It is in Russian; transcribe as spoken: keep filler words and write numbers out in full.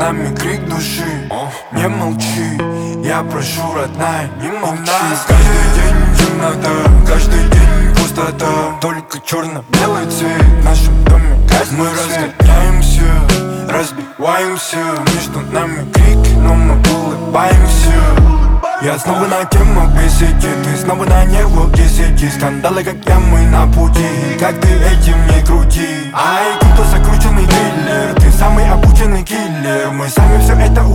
нами крик души. Не молчи, я прошу, родная, не молчи. Каждый день темнота, каждый день пустота. Только черно-белый цвет в нашем доме. Мы разгоняемся, разбиваемся. Между нами крики, но мы улыбаемся. Я снова на тему беседи, ты снова на неводе сиди. Скандалы, как ямы на пути, как ты этим не крути. Ай, кто закрученный триллер, ты самый обученный киллер. Мы сами все это